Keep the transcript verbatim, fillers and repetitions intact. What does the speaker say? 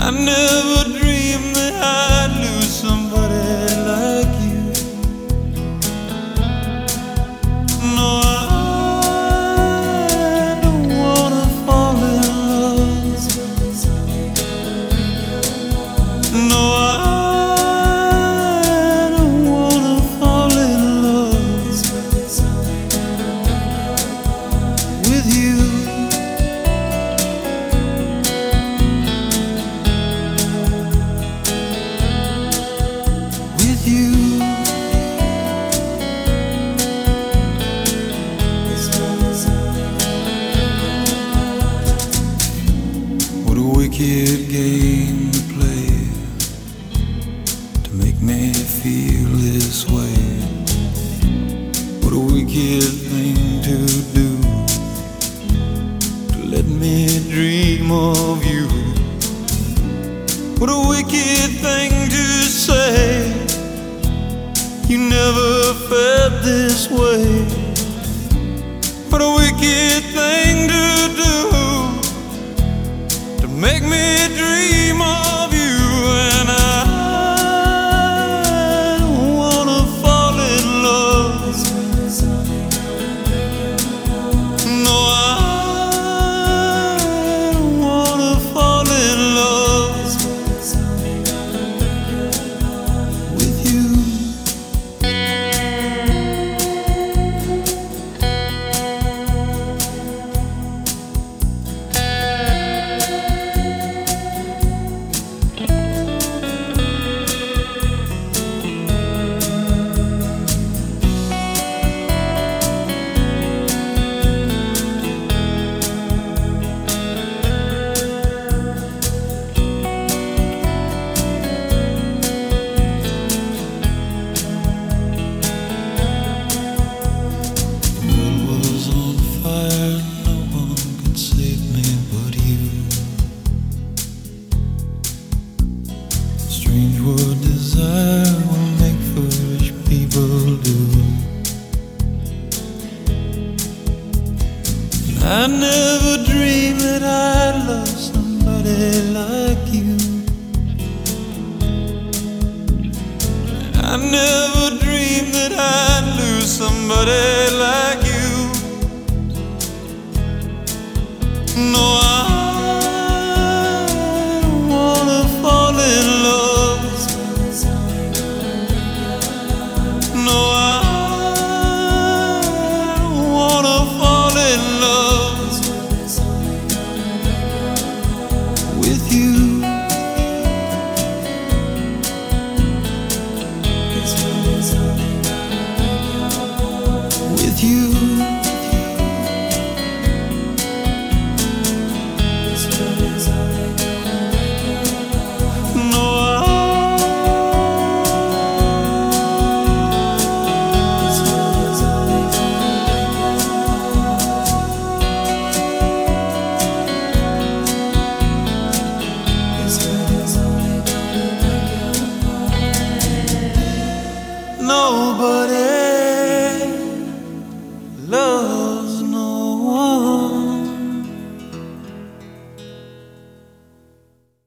I never dreamed that I'd lose somebody like you. No, I don't wanna fall in love. No, I don't wanna fall in love with you. What a wicked game to play to make me feel this way. What a wicked thing to do to let me dream of you. What a wicked thing to say. You never felt this way. What a wicked thing to do to make me dream of you. And I don't wanna fall in love. No, I don't wanna fall in love with you. Strange what desire will make foolish people do. I never dreamed that I'd love somebody like you. I never dreamed that I'd lose somebody like you. No, I No, I don't wanna fall in love with you.